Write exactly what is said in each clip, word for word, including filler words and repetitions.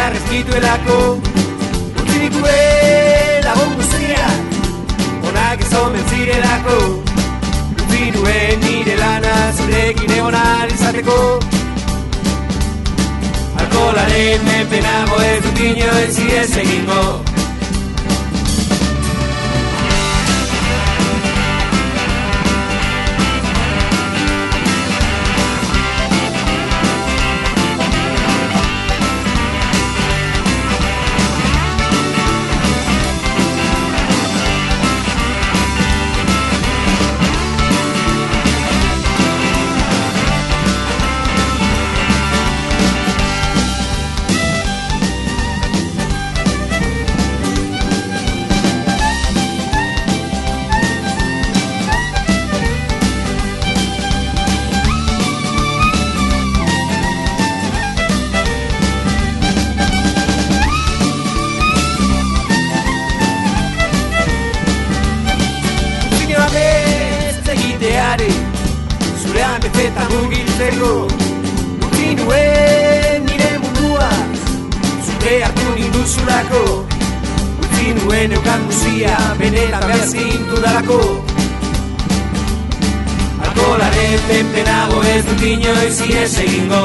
behar ez dituelako. Utzi dituen lagun guztiak, onak ez omen zirelako. Utzi nuen nire lana zurekin egon ahal izateko. Alkoholaren menpenago ez dut inoiz ihes egingo. Zurean betetan mugiltzeko. Utzi nuen nire mundua, zure hartu ninduzulako. Utzi nuen eukan guzia, benetan behar zintudalako. Alkoholaren menpenago ez dut inoiz ihes egingo.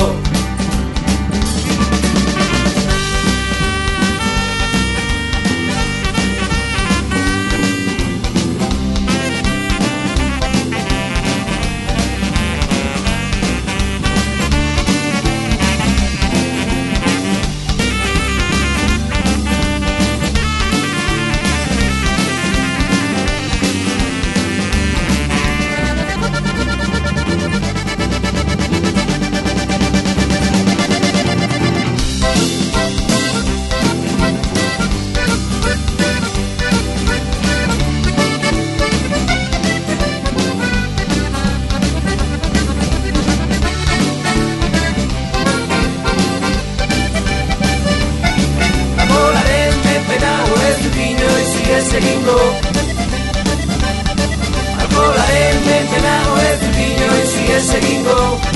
Egingo. Alkoholaren menpenago ez dut inoiz ihes egingo.